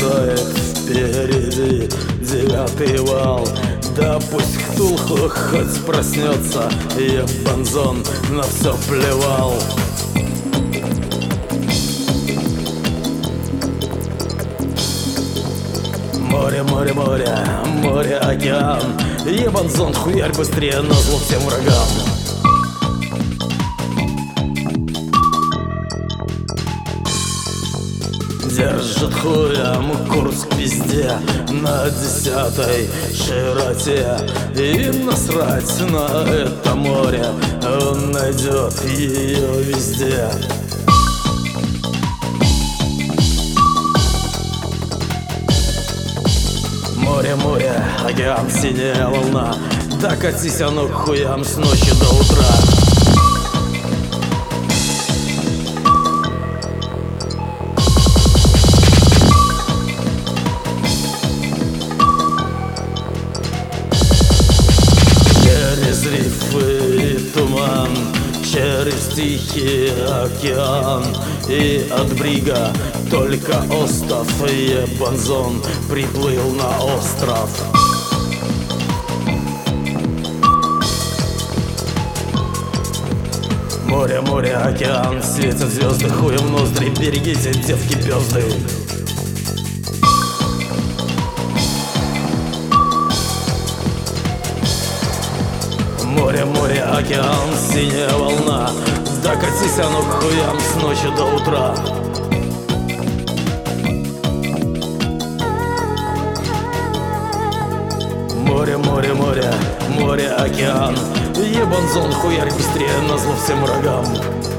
угрожает впереди девятый вал. Да пусть Ктулху хоть проснется, ебанзон на все плевал. Море, море, море, море, океан. Ебанзон, хуярь быстрее назло всем врагам. Держит хуям курс к пизде на 10-й широте. И насрать на это море, он найдет ее везде. Море, море, океан, синяя волна. Да катись оно к хуям с ночи до утра. Через рифы и туман, через тихий океан. И от брига только остов, ебанзон приплыл на остров. Море, море, океан, светят звезды, хуем в ноздри, берегите, девки, пёзды. Море, море, океан, синяя волна. Да катись оно к хуям с ночи до утра. Море, море, море, море, океан. Ебанзон, хуярь быстрее назло всем врагам.